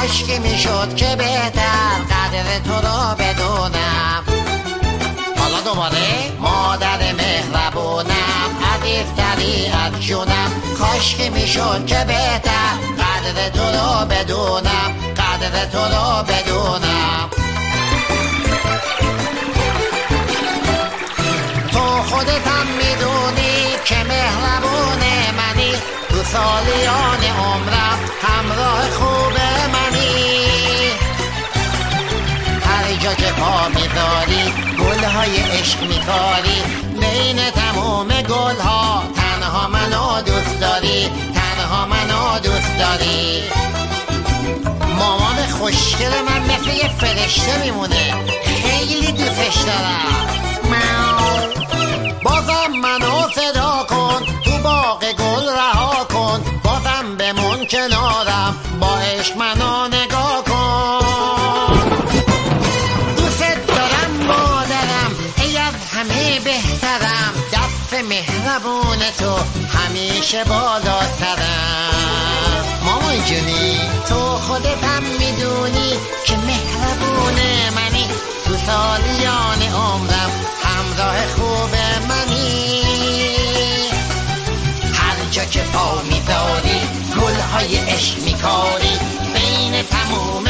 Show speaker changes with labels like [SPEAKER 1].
[SPEAKER 1] کاش که میشد که بهتر قدر تو را بدونم. حالا دوباره مادر مهربونم، عزیزتری از جونم، کاش که میشد که بهتر قدر تو را بدونم، قدر تو را بدونم. تو خودتم میدونی که مهربون منی، تو سالیان عمرم همراه خوب منی. هر جا که پا میذاری گلهای عشق میکاری، بین تمام گلها تنها منو دوست داری، تنها منو دوست داری. مامان خوشگل من مثل یه فرشته میمونه، خیلی دوستش دارم. بازم منو صدا کن، تو باغ گل رها کن، بازم بمون کنارم، با عشق منو نگاه کن. دوست دارم مادرم، ای از همه بهترم، دست مهربون تو همیشه بالاترم. مامان جونی تو خودتم میدونی که مهربون منی، تو سالیان عمرم همراه خوب منی. هر جا که پا میذاری گلهای عشق میکاری، بین تموم